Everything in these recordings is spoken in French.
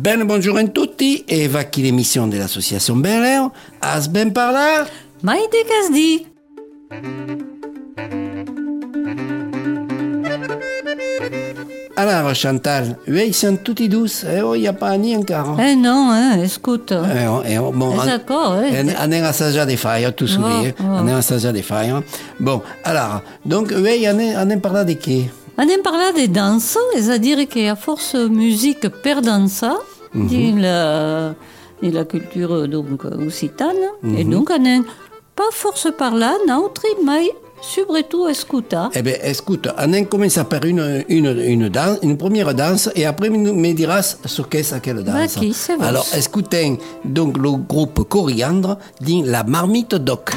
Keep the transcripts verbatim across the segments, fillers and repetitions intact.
Ben buongiorno a tutti e va qui l'émission de l'association Ben Léon. As ben parlar? Maite Casdi. Alors Chantal, oui, ils sont tutti douces, et oh, il n'y a pas ni encore. Eh non, hein, écoute. Eh, oh, eh, oh, bon, Eh, d'accord, eh. on est assaggià des failles, tout soulié. Oh, oh. On est assaggià des failles. Bon, alors, donc, oui, on est, on est parlé de qui? On en parla de danse, c'est-à-dire qu'à force musique per dansa, mm-hmm. dans, la, dans la culture donc, occitane, mm-hmm. et donc on n'a pas force par là, notre, mais surtout escuta. Eh bien, écoute, on a commencé par une, une, une, danse, une première danse, et après, tu me diras ce qu'est ce quelle danse. Bah, qui, c'est Alors, écoutez donc le groupe Coriandre dit La Marmite Doc.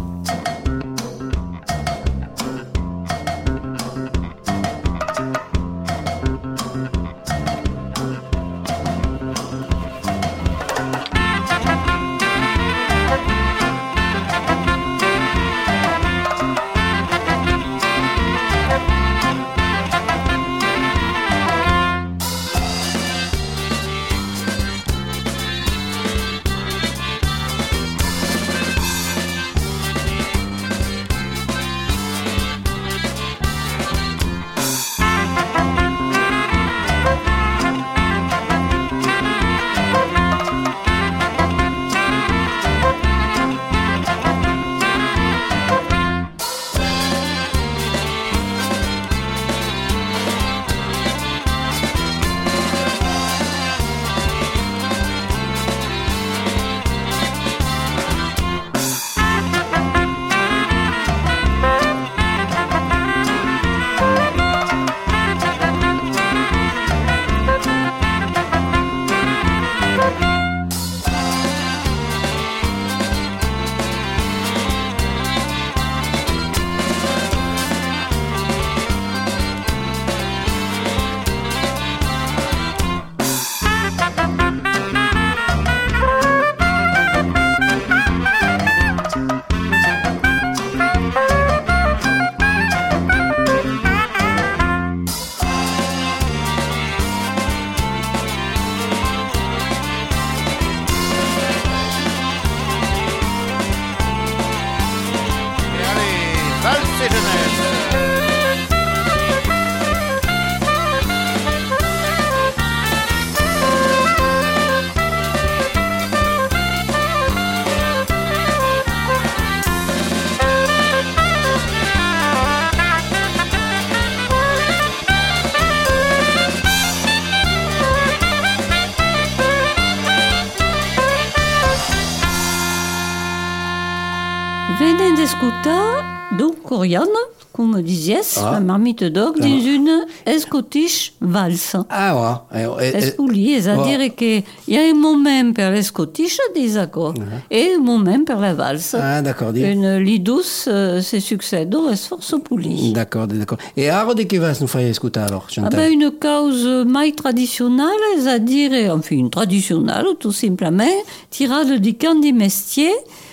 Venez d'escutar, donc Coriandre, comme disiez, ah. La Marmite Doc, dans une Scottish valse. Ah ouais. Escoulier, c'est-à-dire oh. qu'il y a un moment pour les Scottish, des accords, uh-huh. et un moment pour la valse. Ah, d'accord. Une lit douce, euh, c'est succède au sforzo puli. D'accord, d'accord. Et alors, de quoi vas-tu nous faire écouter alors, Chantal? Ah ben, une cause mai traditionnelle, c'est-à-dire, enfin, une traditionnelle, tout simplement, tirade du camp di Mestier,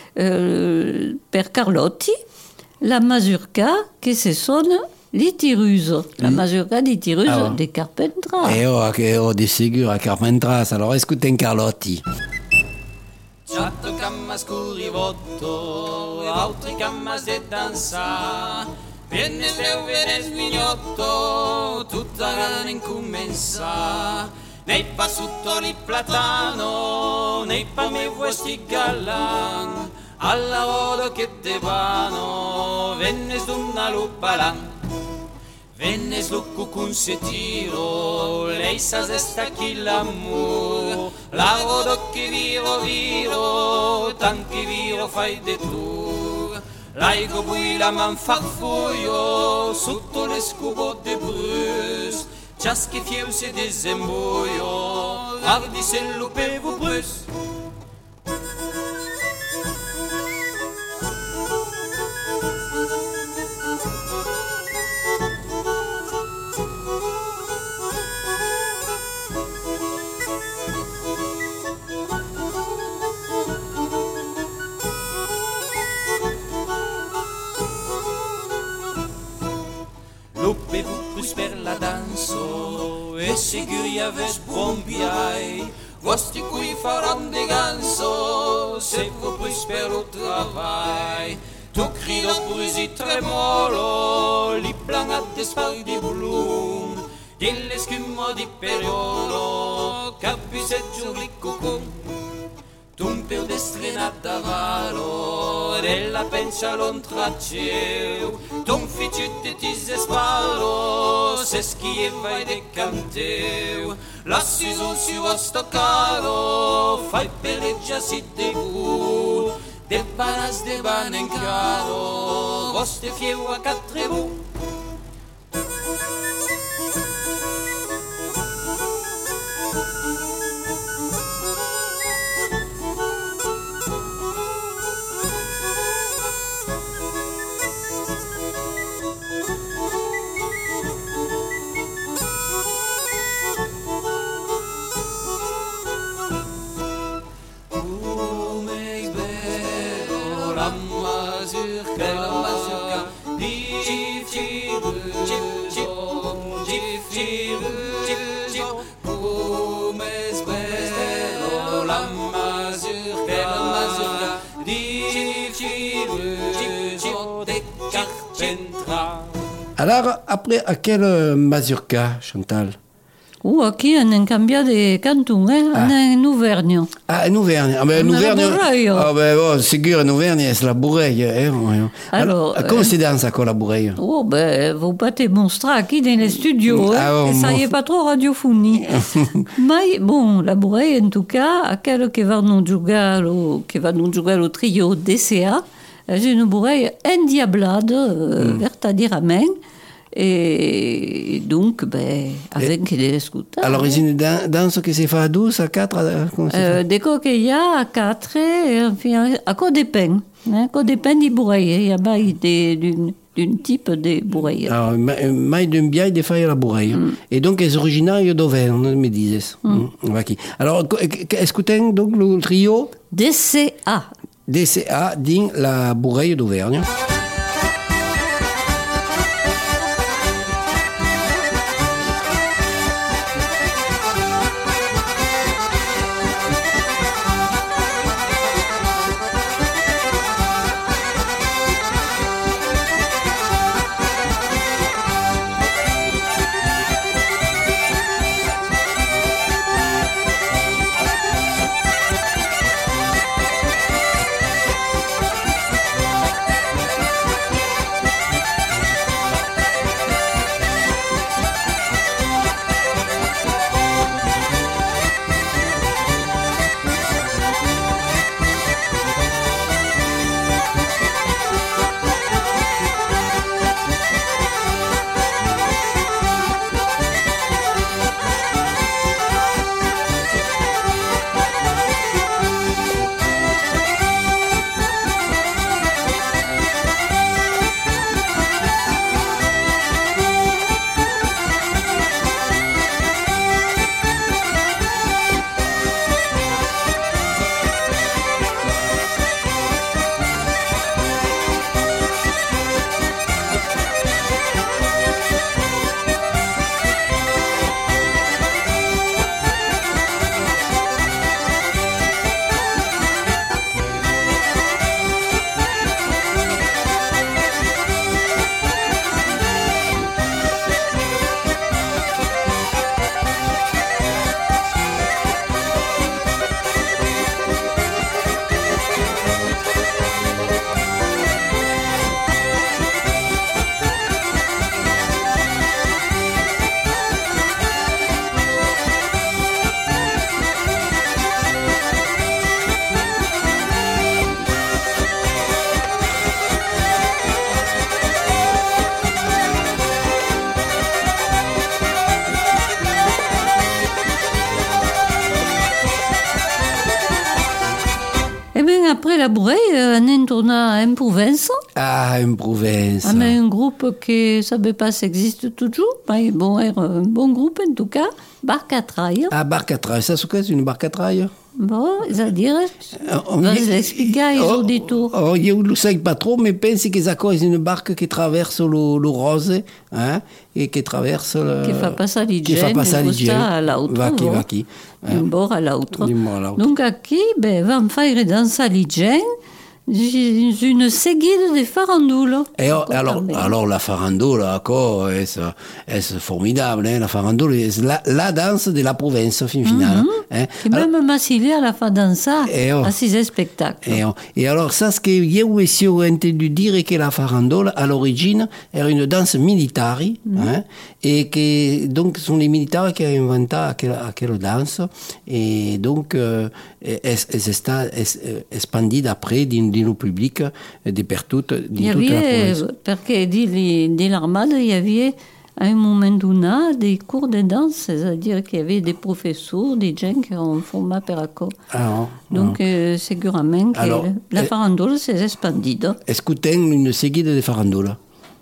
Euh, per Carlotti, la mazurka che se sono l'itiruse, la mazurka di tiruse ah, de Carpentras. E oh, che ho di sicuro a Carpentras, allora ascolten Carlotti. Ciatto camma scurivotto, altri cammas de danza, viene steu, viene smignotto, tutta grana incommensa. Nei pa sotto il platano, nei pa me vuoi galan, alla vodo che te vanno, venne stunna lupalan, venne slucco con se tiro, lei sa se sta chi l'amore, la vodo che viro viro, tanti viro fai de tu, laico poi la man farfuglio, sotto le scubo de brus, ciasche fieu se desemboio, ardi se lupevo brus. Lupevo brus per la danzo, e seguia ves brombiai, vostri cui faran de ganso, se vous plus per lo travail. Tu crido brusi tremolo, li plangat de spal di blum, dell'eschumo di periolo, capiseggio li cucum. Tum per destrenat davalo, della pencia l'on traceu, tum ficciute ti spalo, se schieva e decanteu, lassi sul si vostro caro, fai peleggia si devu, de banas de ban en caro, vostre fieu a catrebu. Alors, après, à quelle mazurka, Chantal? Ou aquí on a canviat de canton, eh? Ah. On est en Auvergne. Ah, en Auvergne. Ah, ben, en On a la Auvergne. bourreille. Ah, ben, bon, sûr, en Auvergne, c'est la bourreille. Eh? Alors, comment euh, c'est dans ça, quoi, la bourreille? Oh, ben, vous pas te montrer aquí dans les studios, eh? Ah, bon, Et ça bon. y est pas trop radiophonie. Mais, bon, la bourreille, en tout cas, à quel que va nous jouer au, que va nous jouer au trio D C A, j'ai une bourreille endiablade, euh, Mm. vertadiramment. Et donc, ben, avec les scooters. Alors, c'est une dan- danse qui se fait à douze, à quatre, à- comment ça Euh, des coquillas à quatre, et enfin, à quoi dépend. Hein, quoi dépend des bourreilles. Il y a pas des- d'une d'une type de bourreilles. Alors, ma- mai d'un biaille de faire la bourreille. Mm. Et donc, elle est originaire d'Auvergne, me dises. Mm. Aquí. Alors, co- écoutez donc le trio D C A. D C A dans la bourreille d'Auvergne. Après la bourreille, on est tourné en Provence. Ah, en Provence. On a un groupe qui ne savait pas si existe toujours, mais bon, un bon groupe en tout cas, Barque à Traille. Ah, barque à traille. Ça, c'est quoi? C'est une barque à traille? Bon, c'est-à-dire, On- vas l'expliquer Oh, au détour. oh, io lo sai pas trop, mais pense que ça cause une barque qui traverse le, le rose, hein, et qui traverse le... Che fa passare il Che fa gen passare d'un il gen. costat all'altro, Va chi, no? va chi. eh. D'un bord à l'autre. D'un bord à l'autre. Donc, aquí, ben, vam faire danser les gens une seguida de farandulo. Et oh, alors, alors la farandole, encore, est, est formidable, hein, la farandole, est la, la danse de la province, fin finale. hein. Et Alors- même Massilia la fa danser Eh oh. à ses spectacles. Et, et alors, ça, ce que io ho entendu dire que la farandole, à l'origine, era une danse militaire, hein, et que donc sont les militaires qui ont inventé aquella, aquella danse, et donc, euh, es, es sta es, expandida après dans, dans le public de per toute, dans Il y toute la avait, province. perché di, di l'armada, il y avait à un moment donné des cours de danse, c'est-à-dire qu'il y avait des professeurs, des gens qui ont formé per acco. Alors, Donc, euh, segurament que Alors, la eh- farandola s'est expandida. escutem une seguida de farandole.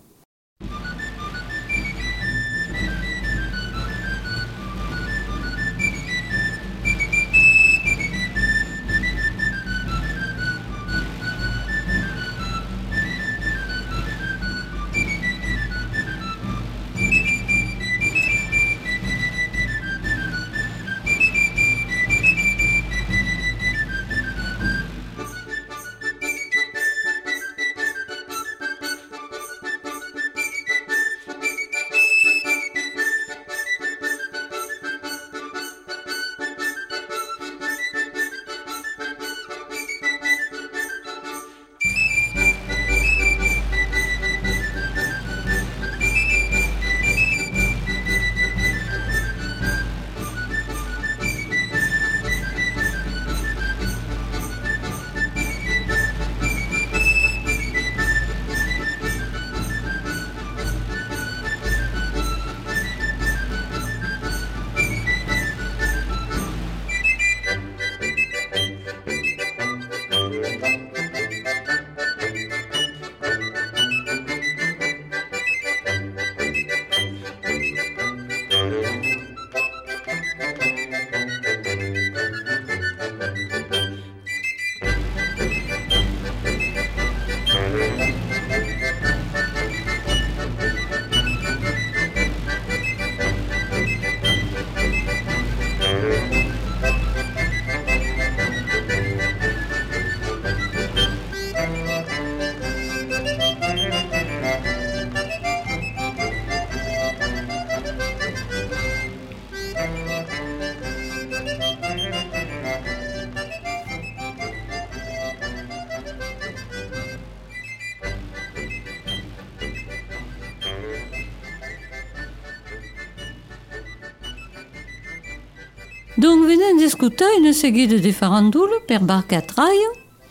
Donc, venim d'escutar una seguida de farandula per barcatraia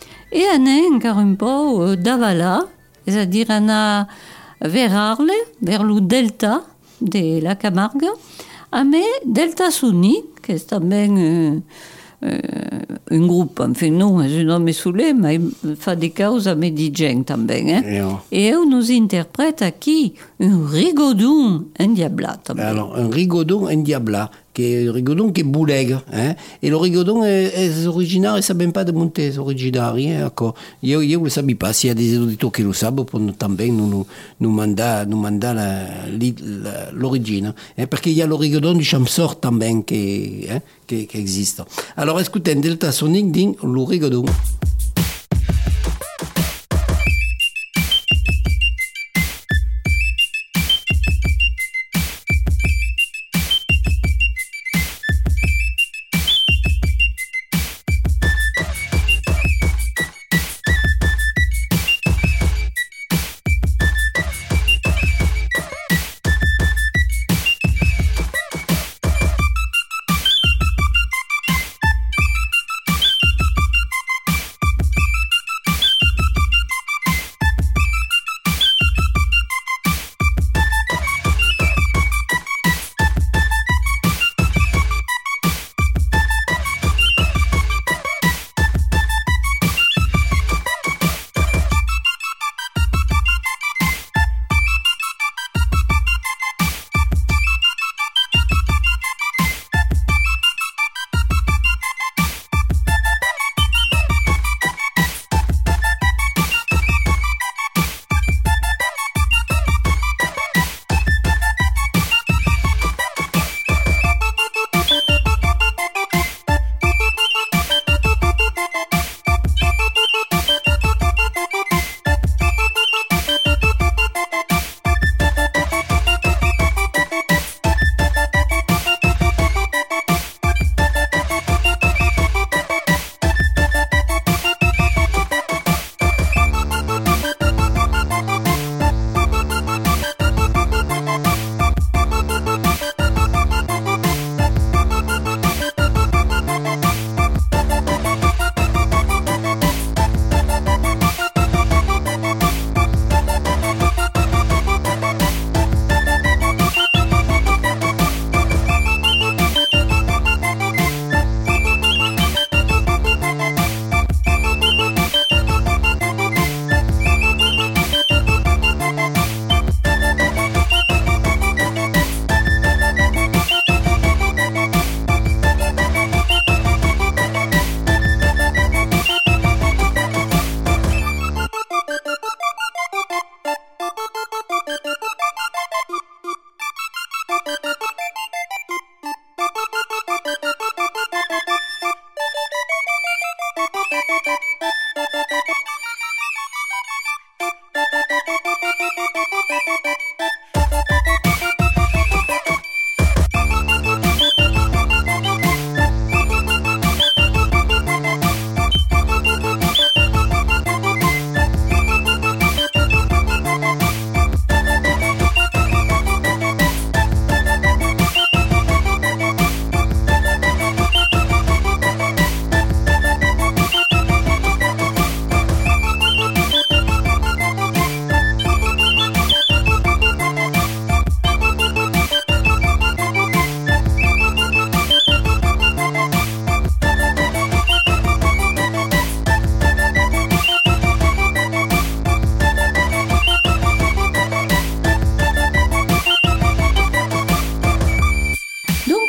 e anem encara un po' d'avalar, és a dir, anar vers Arles, vers le delta de la Camarga, a més Delta Sonic, que és també eh, eh, un grup, enfin, non, és un home soler, ma fa de causa més de gent també, eh? Et, oh, E eu nos interpreta aquí un rigodon endiablat també. alors, un rigodon endiablat, qui est un rigodon qui est bouleg, hein, et le rigodon est, est originaire, et ça vient pas de Montes, originaire, hein, d'accord. Io, io le savais pas, s'il y a des auditeurs qui le savent, pour nous también nous, nous, nous mandar, nous mandar la, la, l'origine, hein, parce qu'il y a le rigodon du Chamsort también qui, hein, qui, qui existe. Alors, écoutez, Delta Sonic dit le rigodon.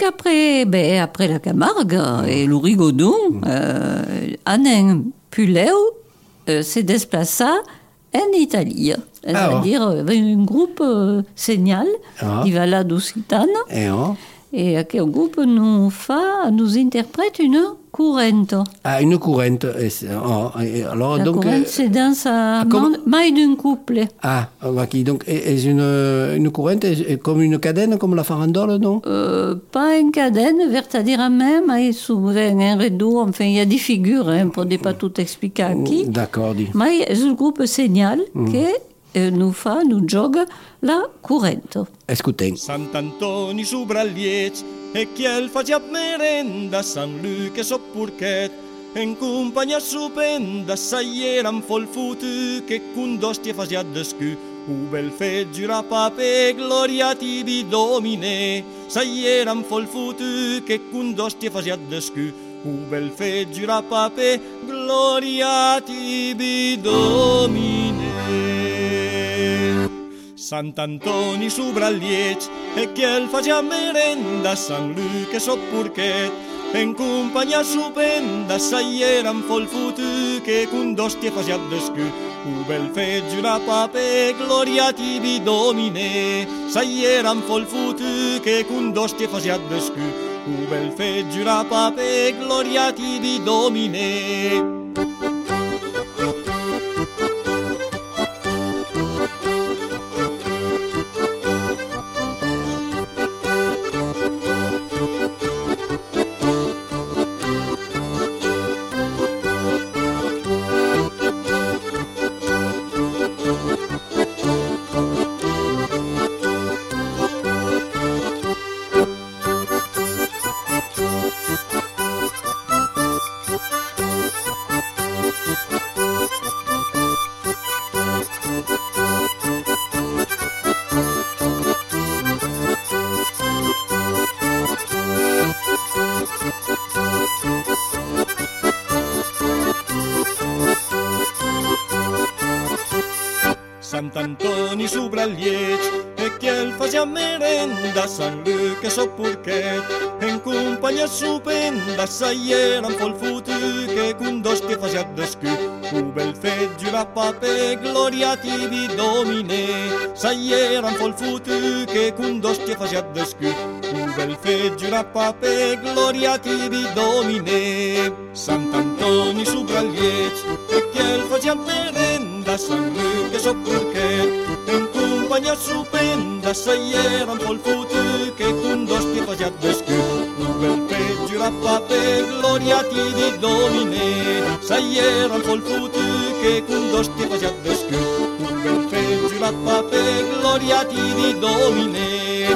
donc après, ben, après la Camargue et le Rigodon, euh, Anen Puleu euh, s'est déplacé en Italie. C'est-à-dire ah, oh. un groupe euh, segnal oh. di Valla d'Occitane. Eh, oh. Et quel groupe nous fait, nous interprète une courante. Ah, une courante. Oh, alors, la donc, courante, c'est dans sa comme... maille d'un couple. Ah, ok. Donc, est une, une courante est comme une cadène, comme la farandole, non euh, Pas une cadène, vertadirament, mais souvent un rideau. Enfin, il y a des figures, hein, pour ne pas tout expliquer aquí. D'accord, dit. Mais c'est le groupe segnal mm. qui eh, nous fa, nous gioca la corrente. Ascoltiamo. Sant'Antoni su Bragliec e chi el faccia merenda San Luca so purchet en compagnia stupenda saieran fol futu che con dostie faccia descu u bel fe giura pape gloria tibi domine saieran fol futu che con dostie faccia descu u bel fe giura pape gloria tibi domine. Sant'Antoni su Bragliec e chi el faccia merenda San Luca so purchet en compagnia stupenda saieran fol futu che con dostie faccia descu u bel fe giura pape gloria tibi domine saieran fol futu che con dostie faccia descu u bel fe giura pape gloria tibi domine. Sant'Antoni su Bragliec e chi el faccia merenda San Luca so purchet en compagnia stupenda saieran fol futu che con dostie faccia descu u bel fe giura pape gloria tibi domine saieran fol futu che con dostie faccia descu u bel fe giura pape gloria tibi domine. Sant'Antoni su Bragliec e chi el faccia merenda San Luca so purchet en compagnia stupenda saieran fol futu che con dostie faccia descu u bel fe giura pape gloria tibi domine saieran fol futu che con dostie faccia descu u bel fe giura pape gloria tibi domine.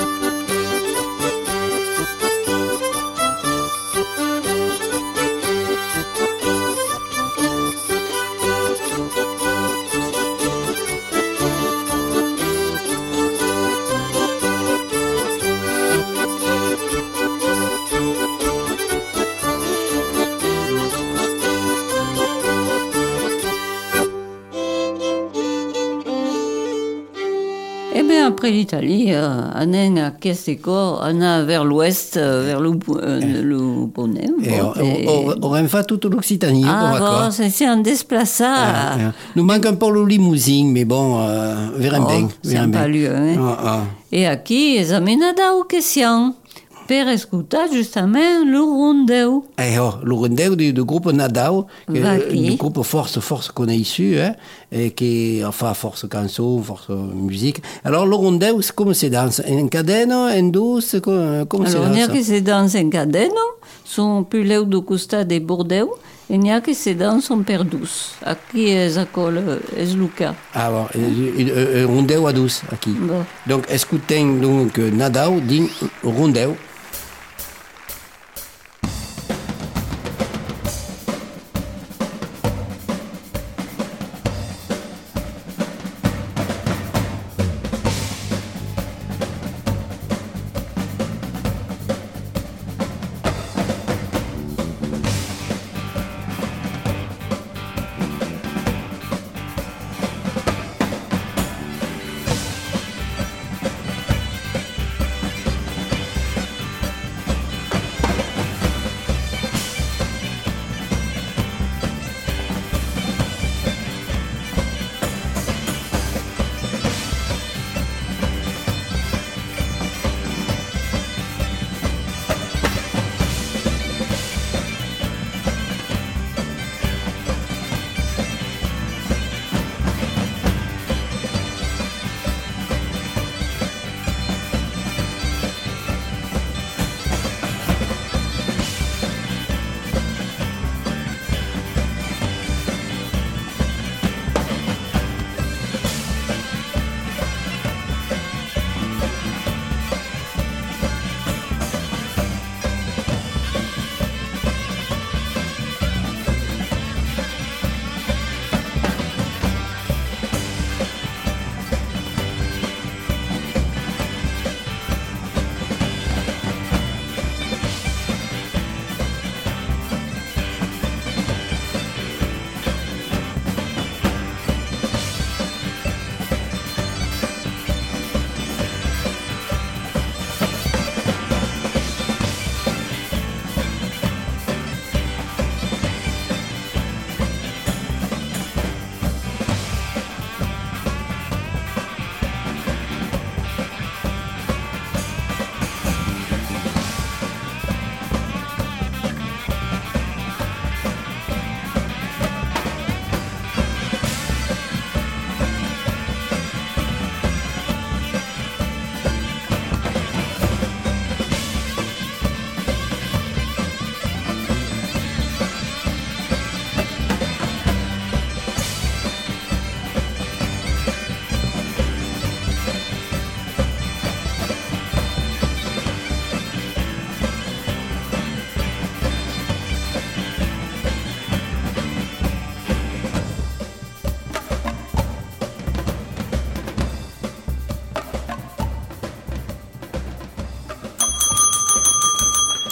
Après l'Italie, on a quest on a vers l'ouest, vers le, euh, le Poney. Bon, et on, on, on fait toute l'Occitanie. Ah bon, c'est un déplacé. Ah, ah. Nous manque un peu le limousine, mais bon, euh, verrons oh, bien. C'est pas lieu. Hein. Ah, ah. Et aquí, les amenada ou question per escutar justement le rondeu. Eh oh, le rondeu du, du groupe Nadao, du groupe Force Force qu'on est issu, hein, et qui enfin Force Canso, Force Musique. Alors le rondeu, c'est comment c'est danse? En cadeno, en douce, comment c'est danse? Alors il y a qui se danse en cadeno, son puleu de costa de Bordeaux, et il y a qui se danse en per douce. Aquí es acol, es Luca. Ah bon, un rondeu à douce, aquí. Bon. Donc écoutez donc Nadao dit rondeu.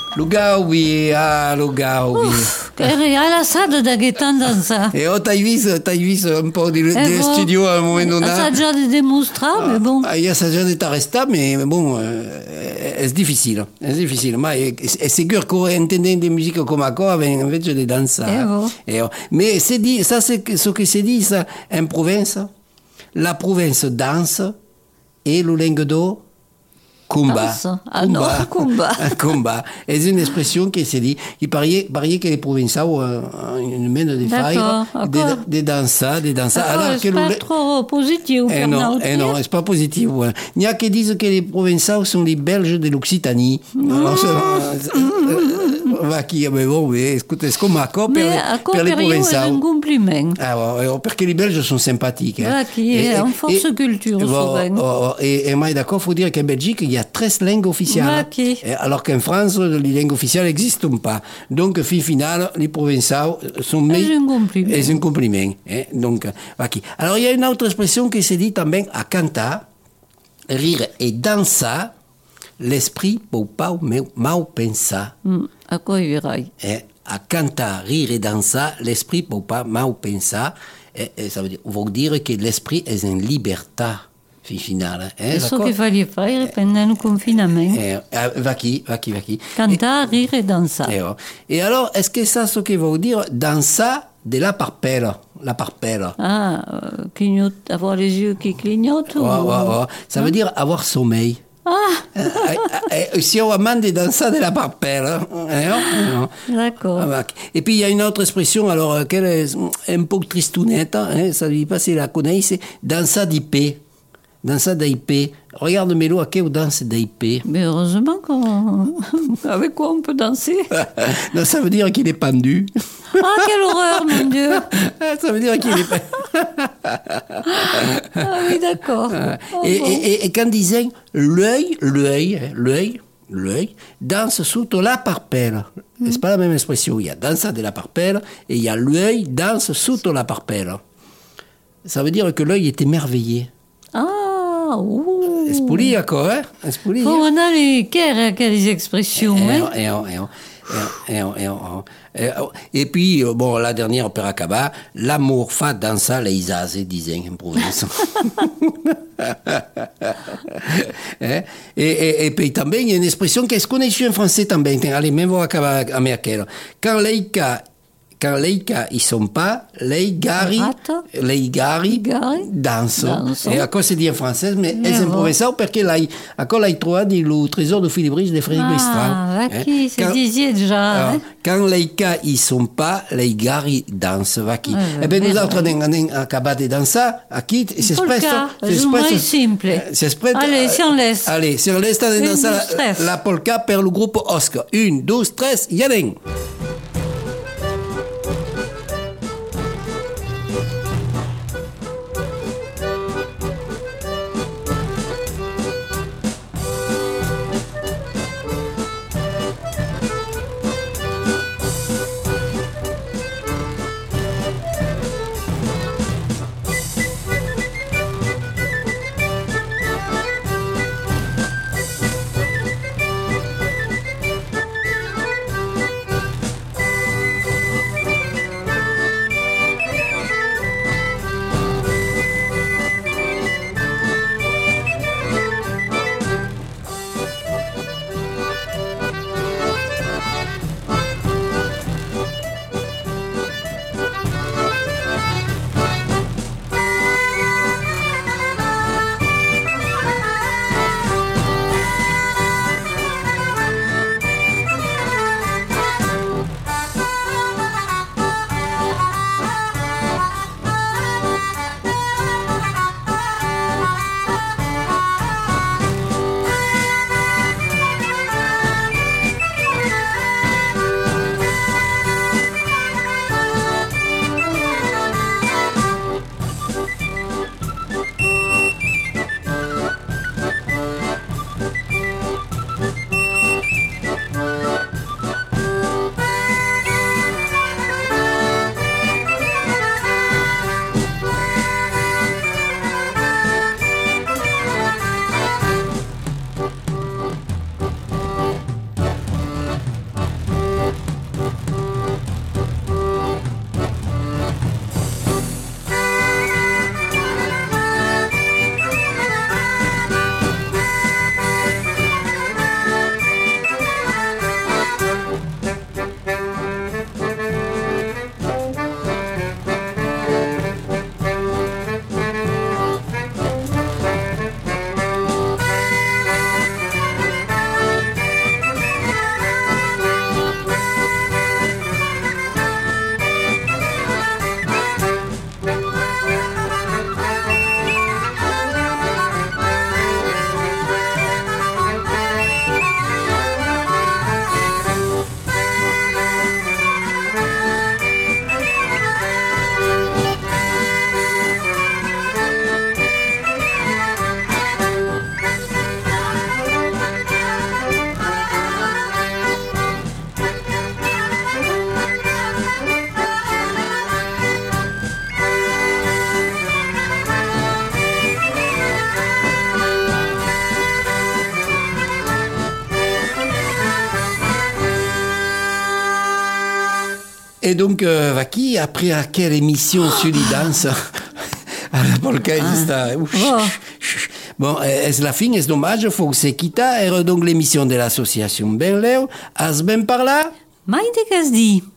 Le gaudi, ah, le gaudi. Uff, che rilassado da che danza. E oh, t'hai visto, t'hai visto un po' di, Eh, di bon, studio a un moment donné. Ça a déjà démontré, mais bon. Ah, io so già di restare, ma bon, è, è difficile, è difficile, ma è, è sicuro che intendendo musica come qua, invece di danzare. Eh, bon. Eh, oh. Mais c'est dit, ça c'est ce que c'est dit ça, en province, la province danse et le Languedoc combat. Danse. Ah non, combat. Combat. C'est une expression qui s'est dit, il paraît, paraît que les provinciaux euh, une mène des D'accord, failles, des, d'accord. des dansas, des dansas. Ah, que c'est pas le- trop positif, eh non, Bernard. eh non, c'est pas positif. Ouais. Il y a qui disent que les provençaux sont les Belges de l'Occitanie. Alors, c'est- euh, va qui, mais bon, mais écoute, c'est comme accord per, Mais les- à per les Coperio, c'est un provençaux. compliment. Ah, ouais, ouais, parce que les Belges sont sympathiques. Hein. Va qui est en force culture, bon, souvent. oh, oh, et, et moi, d'accord, il faut dire qu'en Belgique, il y a treize langues officielles. Va qui. Et alors qu'en France, les langues officielles n'existent pas. Donc, fin finale, les provençaux sont C'est un compliment. C'est un compliment. Hein. Donc, va qui. Alors, il y a une autre expression qui se dit también à cantar, rire et danser, l'esprit peut pas mal penser. Mm, a quoi il verrai. Eh, a cantar, rire et danser, l'esprit peut pas mal penser. Et, et ça veut dire, veut dire que l'esprit est en liberté, fin finale. Eh, È so d'accord? che fagli fare pendant il confinement. Eh, eh, va qui, va qui, va qui. Cantare, rire e danzare. Et, oh. Et alors, est-ce que ça, ce que veut dire danser de la parpelle, la parpelle? Ah, euh, clignote, avoir les yeux qui clignotent. Ouais, ou- ouais, ouais. Ça veut dire avoir sommeil. Ah, Eh, eh, eh, si on demande de danser de la parpelle. Hein, eh, oh, non. d'accord. Ah, bah, et puis il y a une autre expression, alors, euh, qu'elle est un peu tristounette, hein, ça ne dit pas si la connaissez, c'est danser d'I P. Danser d'I P. Regarde Mélo, à quelle danse d'I P? Mais heureusement qu'on... Avec quoi on peut danser? Non, ça veut dire qu'il est pendu. Ah, quelle horreur, mon Dieu! Ça veut dire qu'il est pendu. Ah oui, d'accord. Ah, Et, bon. et, et, et quand disait l'œil, l'œil, hein, l'œil, l'œil, danse sous la parpelle. C'est pas la même expression. Il y a danse de la parpelle et il y a l'œil danse sous la parpelle. Ça veut dire que l'œil est émerveillé. Ah, ouh. È spuliaco, eh? È spuliaco. Faut aller care à quelles expressions, Eh, hein? eh, oh, eh, oh, eh, oh, eh, oh, eh, oh. Et puis, euh, bon, la dernière per acabar, l'amour fa danser les isase, disaient en province. eh? et, et, et puis, también, il y a une expression qui se connaît en français también. Allez, même on va acabar avec aquella. Quand les cas Quand les cas ils sont pas, les gari, Rata. les gari Gari. dansent. Dansent. Et à quoi c'est dit en français, mais Mais elles en bon. provençal parce que là, à quoi là, il trouve le trésor de Philibris de Frédéric Mistral. Ah, Hein? qui c'est Quand- disiez déjà, alors, hein? quand les cas ils sont pas, les gari dansent. Va qui. Ouais, Eh bien, nous ouais, autres, on est acabat de danser, à qui, c'est Polka, express. c'est moins simple. C'est express. Allez, si on laisse. Allez, si on laisse de Une, danser deux, la, tres. la polka per le groupe Oscar. Une, deux, tres, yaleng. Et donc, euh, Vaki, après à quelle émission sur les danses à la polka ah. oh. Bon, est la fin, est dommage, faut que c'est quitta. Et donc l'émission de l'association Benleu, as ben par là? Maite qu'as dit.